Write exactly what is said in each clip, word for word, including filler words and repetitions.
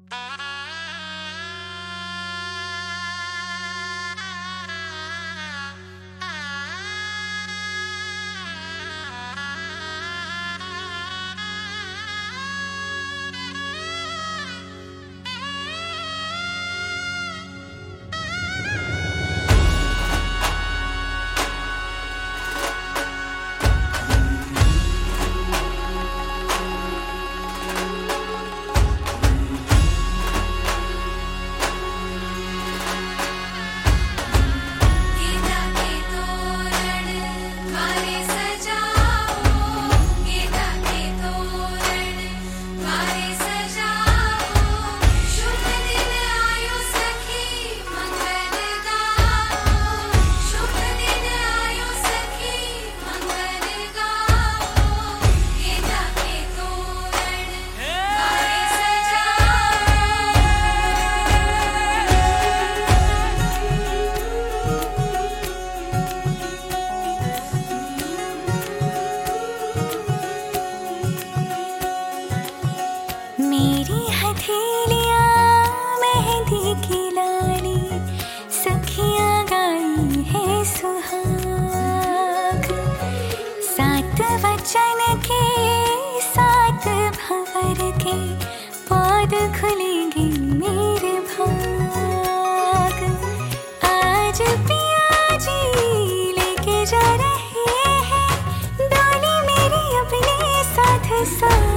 मेरी हथेलियाँ मेहंदी की लाली, सखियाँ गाई है सुहाग। सात वचन के सात भंवर के, पौध खुलेगी मेरे भाग। आज पिया जी लेके जा रहे हैं डोली मेरी अपने साथ साथ।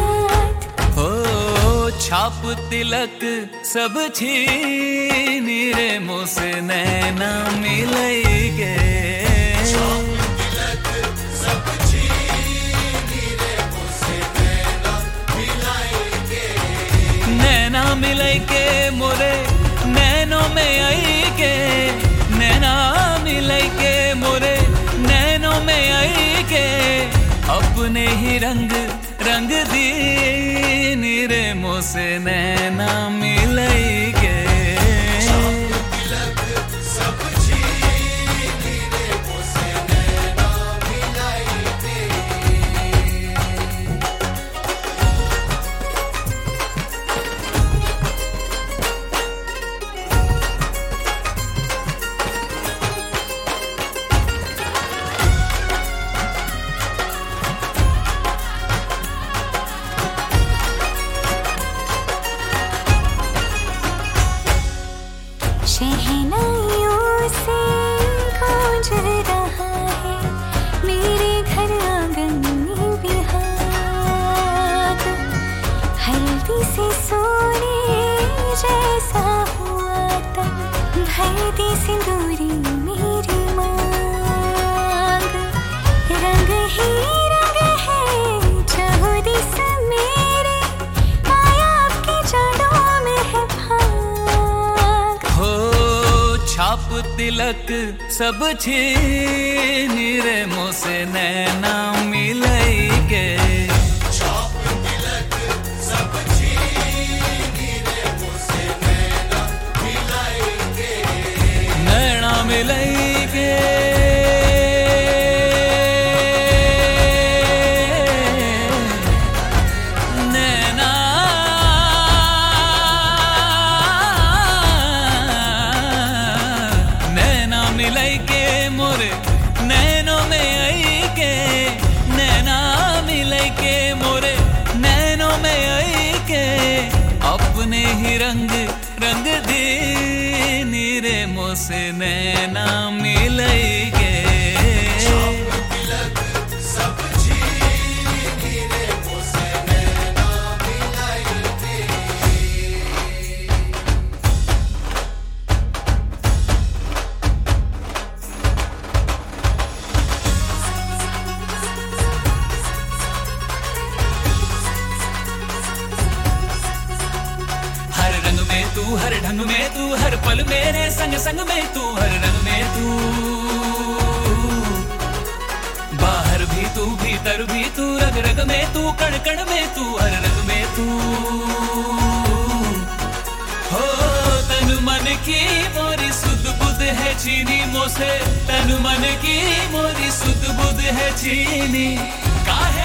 छाप तिलक सब छीन रे मुझसे नैना मिलेंगे। छाप तिलक सब छीन रे मुझसे नैना मिलाएंगे। नैना मिलेंगे मोरे नैनों में आएंगे। नैना मिलेंगे मोरे नैनों में आएंगे। अपने ही रंग रंग दी नीरे मुझसे नैना मिलेंगे। तिलक सब छीन रे मुझसे नैना मिलाएंगे। शहनाइयों से गूंज रहा है मेरे घर आंगन में बिहाग। हल्दी से सोने जैसा हुआ तब, भर दी सिंदूरी मेरी मांग। रंग ही रंग है चहुदी से मेरे, आया आपके जड़ों में है भाग। छाप तिलक सब छीन रे मुझसे नैना मिलेंगे। छाप तिलक सब छीन रे मुझसे नैना मिलाएंगे। नैना मिलेंगे। नैना मिलेंगे मोरे नैनों में आएंगे। नैना मिलेंगे मोरे नैनों में आएंगे। अपने ही रंग रंग दे नीरे मुझसे नैना मिलेंगे। तिलक सब छीन रे मुझसे नैना मिलाएंगे। तू हर ढंग में तू हर पल मेरे संग संग में तू हर रंग में तू। बाहर भी तू भीतर भी तू रग रग में तू कण कण में तू हर रंग में तू। हो तन मन की मोरी सुध बुध है चीनी मोसे। तन मन की मोरी सुध बुध है चीनी काहे